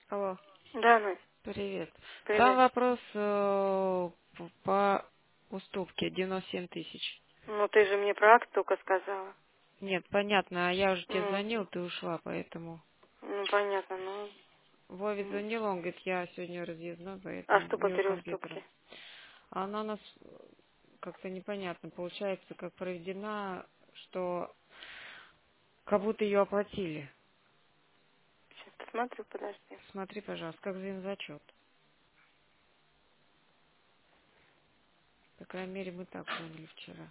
Алло, Да, Надь, привет. Там привет. вопрос по уступке 97 тысяч. Ну, ты же мне про акт только сказала. Нет, понятно, а я уже тебе Ну, звонил, ты ушла, поэтому. ну, понятно, ну. Вове звонил, он говорит, я сегодня разъездной, А поэтому что по не у компьютера. переуступке? А она у нас как-то непонятно, получается, как проведена, что как будто ее оплатили. Сейчас посмотрю, подожди. Смотри, пожалуйста, как зачет. По крайней мере, мы так поняли вчера.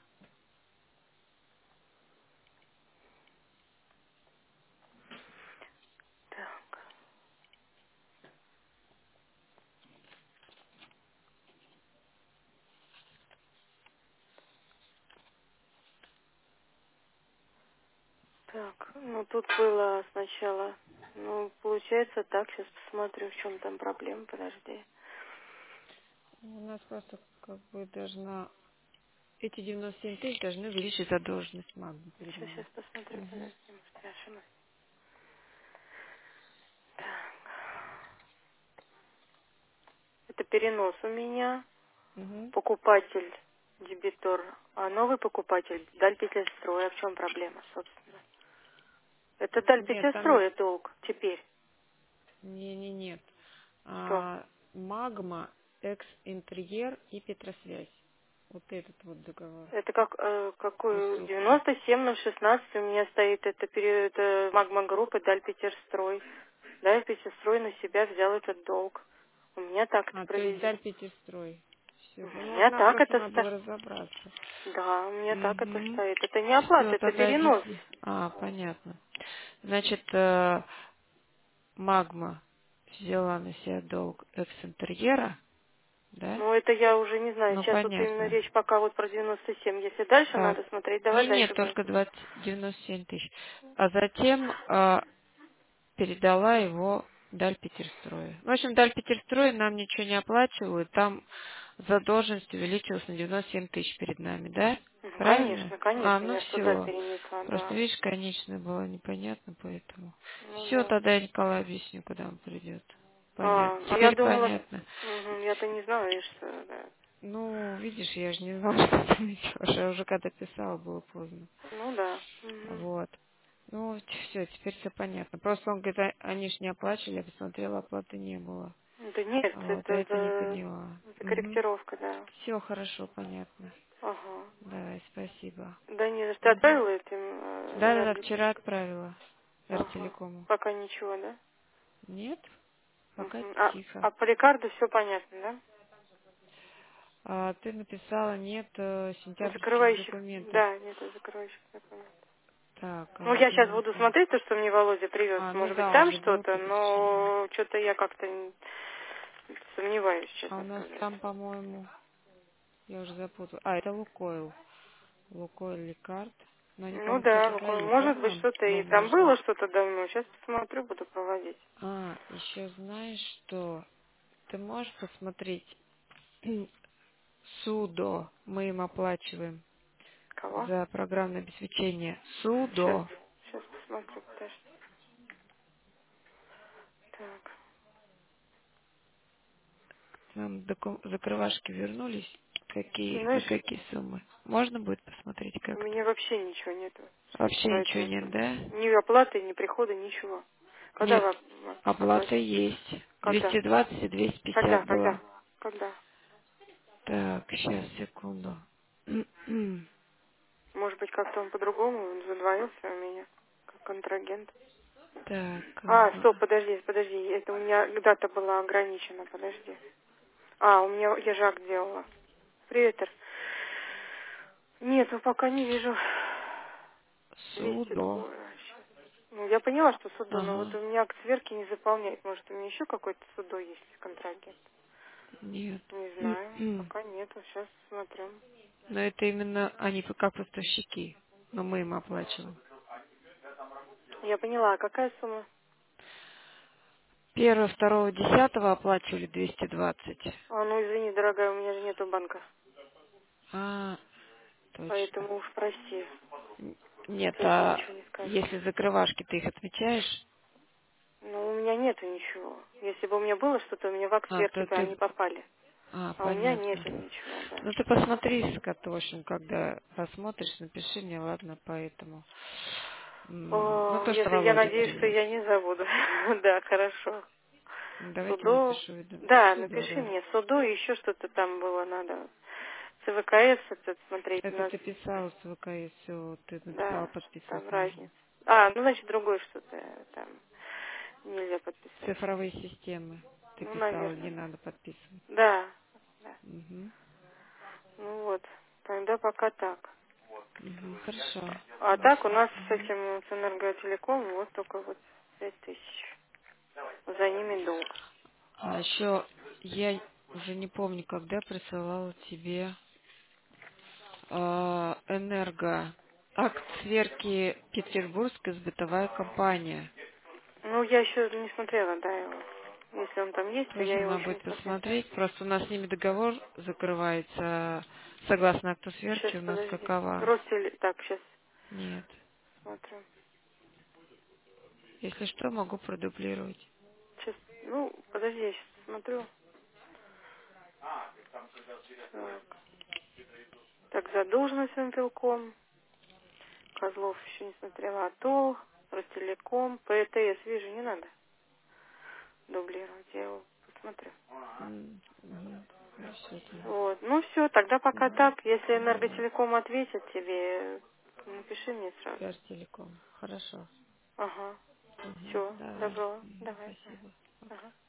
Так, так, ну тут было сначала. Ну, получается так, сейчас посмотрю, в чем там проблема, подожди. У нас просто как бы должна эти 97 тысяч должны увеличить задолженность Магны перед Сейчас нами. посмотрю, Мгм. подожди, может, я ошиблась. Так, это перенос у меня, Мгм. покупатель, дебитор, а новый покупатель, Дальпетельстрой. А в чем проблема, собственно? Это Нет, там Дальпетельстрой долг теперь. нет. Что? Магма, экс-интерьер и Петросвязь. Вот этот вот договор. Это как какой Уступка. 97/16 у меня стоит это магма группы Дальпетерстрой. Дальпетерстрой на себя взял этот долг. У меня так это То есть проведено. Даль Пятистрой. У Все. Ну, меня нам так просто это надо было стоит. разобраться. Да, у меня так это Угу. стоит. Это не оплата, Все, это тогда перенос. объясни. Понятно. Значит, Магма взяла на себя долг экс-интерьера, да? Ну, это я уже не знаю. Ну, Сейчас вот именно понятно. речь пока вот про 97. Если дальше Так. надо смотреть, давай Нет, дальше говори. только 97 тысяч. А затем передала его Дальпетерстрою. В общем, Дальпетерстрой нам ничего не оплачивают. Там задолженность увеличилась на 97 тысяч перед нами, да? Ну, Правильно? конечно, конечно, Ну я ж туда все. перенесла, Просто, да. видишь, конечно, было непонятно, поэтому. Ну Все, да. тогда я Николаю объясню, куда он придет. Понятно. А я Теперь думала, понятно. я-то не знала, и что, да. Ну, видишь, я же не знала, что ты несешь. Я уже когда писала, было поздно. Ну да. Мгм. Вот. Ну, все, теперь все понятно. Просто он говорит, они ж не оплачивали, я посмотрела, оплаты не было. Да нет, Вот, а это это не поняла. за корректировка, да. Все хорошо, понятно. Ага. Давай, спасибо. Да не за что. Ты Мгм. отправила этим Да-да-да, энерго? вчера отправила Ага. Эртелекому. Пока ничего, да? Нет, пока Угу. тихо. А по лекарду все понятно, да? А ты написала, нет сентябрьских Закрывающих. документов. Да, нету закрывающих документов. Так, Ну, а я где сейчас они буду там? смотреть то, что мне Володя привез. Ну Может быть, да, он там же был что-то, перед вчера. но что-то я как-то сомневаюсь, А у честно нас сказать. там, по-моему, я уже запутала. Это Лукойл. Лукойл Лекард. Но они, Ну по-моему, да, что-то дают, да, может быть, нам что-то и там бумажно? было что-то давно. Сейчас посмотрю, буду проводить. Еще знаешь, что ты можешь посмотреть СУДО, мы им оплачиваем Кого? за программное обеспечение. Сейчас, СУДО. сейчас посмотрю, подожди. Так. Нам закрывашки вернулись. Ты Какие, на знаешь, какие суммы? Можно будет посмотреть у как-то? меня вообще ничего нету сейчас, Вообще ничего поэтому нет, да? ни оплаты, ни прихода, ничего. Когда Нет, вы оплата оплатите? есть. Когда? 220 и 250 Когда? была. Когда? Когда? Так, сейчас, секунду. Может быть, как-то он по-другому задвоился у меня, как контрагент. Так, А, ага. стоп, подожди, это у меня дата была ограничена, подожди. А, у меня, я же акт делала. Привет, Эр. Нет, ну пока не вижу. 200 СУДО. сейчас. Ну, я поняла, что судо, но вот Ага. у меня акт сверки не заполняет. Может, у меня еще какой-то судо есть контрагент? Нет. Не знаю, пока нету, сейчас смотрю. Но это именно они как поставщики. Но мы им оплачиваем. Я поняла, а какая сумма? 1-2-10 оплачивали 220. А, ну извини, дорогая, у меня же нету банка. А, точно. Поэтому уж прости, Нет, тоже а ничего не скажешь. если закрывашки ты их отмечаешь? Ну, у меня нет нету ничего. Если бы у меня было что-то, у меня в аксверки То бы они ты... попали. А у меня понятно. нету ничего, да. Ну, ты посмотри с Катошем, когда посмотришь, напиши мне, ладно, поэтому. Ну, то, что Если я Володя надеюсь, что привез. я не забуду. Да, хорошо. Давайте Судо. напишу. Да, Судо, напиши да. мне судо, и еще что-то там было надо. ЦВКС этот смотреть у Это нас. ты писал с ВКС, все, ты написала, Да, подписывать там нужно. разница. Ну значит другое что-то там нельзя подписать. Цифровые системы. Ты Ну, писала, не наверное. надо подписывать. Да, да. Угу. Ну вот, тогда пока так. Угу. Хорошо. А так у Хорошо. нас с Мгм. этим, с энерготелеком, вот только вот 5000. За ними долг. А еще я уже не помню, когда присылала тебе энерго акт сверки Петербургская сбытовая компания. Ну, я еще не смотрела, да, его. Если он там есть, то Тоже я его надо еще будет не смотрела. посмотреть. Просто у нас с ними договор закрывается согласно акту Сейчас, сверки. У нас подожди. какова? Ростеле... Так, сейчас Нет. смотрю. Если что, могу продублировать. Сейчас, ну, подожди, я сейчас смотрю. Так, так задолженность Мпелком. Козлов еще не смотрела. АТО, Ростелеком, ПТС, вижу, не надо дублировать. Я его посмотрю. Мгм. Хорошо, тогда. Вот. Ну все, тогда пока Мгм. так. Если Давай. энерготелеком ответит тебе, напиши мне сразу. Связь Хорошо. Ага. Мгм. Все, Давай. добро. Мгм. Давай. Спасибо. Пока. Ага.